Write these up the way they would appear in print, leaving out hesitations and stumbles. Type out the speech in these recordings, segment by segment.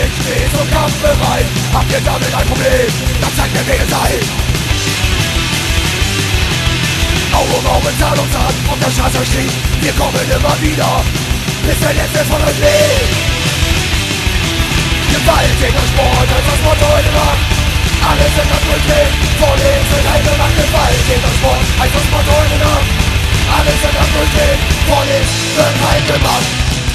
Ich stehe zum Kampf bereit. Habt ihr damit ein Problem? Dann zeigt mir, wer ihr seid. Auge um Auge, Zahn um Zahn, auf der Straße steht. Wir kommen immer wieder, bis der letzte von euch lebt. Gewaltiger Sport als das Motto heute Nacht. Alle sind das durchdrehen, vor links wird ein gemacht. Gewaltiger Sport als das Motto heute Nacht. Alle sind das durchdrehen, vor links wird ein gemacht.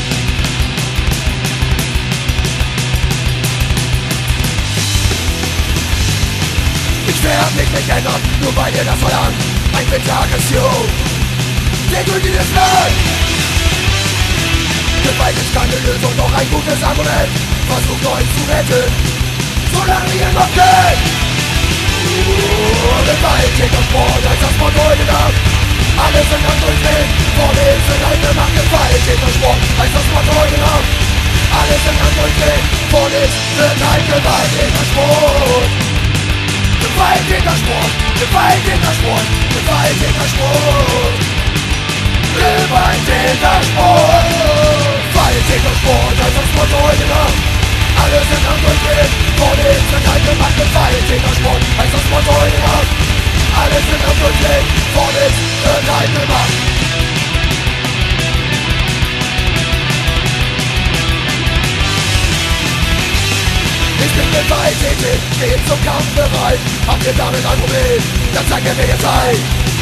Ich werde mich nicht ändern, nur weil ihr das verlangt. Ein Aggression, der durch dieses Land. Gewalt ist keine Lösung, doch ein gutes Argument. Versucht euch zu retten, solange ihr noch könnt. Gewaltiger Sport als das Motto heute Nacht. Alle sind am Durchdrehen, vor links wird ein gemacht. Gewaltiger Sport als das Motto heute Nacht. Alle sind am Durchdrehen, vor links wird ein gewaltiger Sport. Gewaltiger Sport, gewaltiger Sport, gewaltiger Sport. Gewaltiger Sport. Gewaltiger Sport als das Motto heute Nacht. Alle sind am Durchdrehen, vor links wird ein gemacht. Gewaltiger Sport als das Motto heute Nacht. Alle sind am Durchdrehen, vor links wird ein gemacht. Ich bin gewalttätig, stehe zum Kampf bereit. Habt ihr damit ein Problem? Dann zeigt mir, wer ihr seid.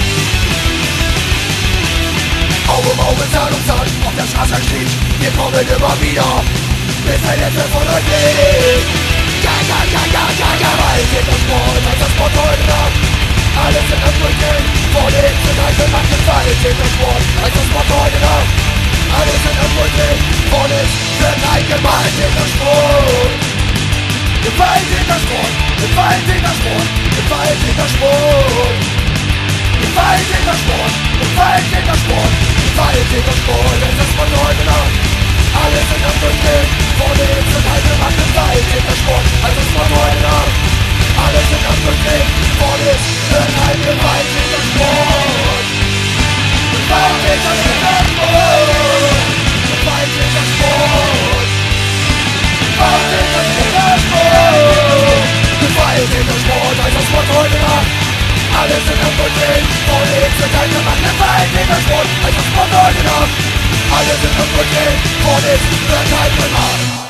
Auge um Auge, Zahn um Zahn, auf der Straße steht. Wir kommen immer wieder, bis der letzte von euch lebt. Ja, ja, ja, ja, ja, ja, gewaltiger Sport als das Motto heute Nacht. Alle sind am Durchdrehen, vor links wird ein gemacht. Gewaltiger Sport als das Motto heute Nacht. Alle sind am Durchdrehen, vor links wird ein gewaltiger Sport. Gewaltiger Sport, gewaltiger Sport, gewaltiger Sport. Gewaltiger Sport, gewaltiger Sport, gewaltiger Sport, das ist von heute Nacht. Alle sind am Durchdrehen, vor links und halt gemacht. Gewaltiger Sport, das ist von heute Nacht. Alle sind am Durchdrehen, vor links und halt gewaltiger Sport. Gewaltiger Sport, gewaltiger Sport. Gewaltiger Sport als das Wort heute Nacht. Alle sind am Durchdrehen, vor links wird ein gemacht. Gewaltiger Sport als das Wort heute Nacht. Alle sind am Durchdrehen, vor links wird ein gemacht.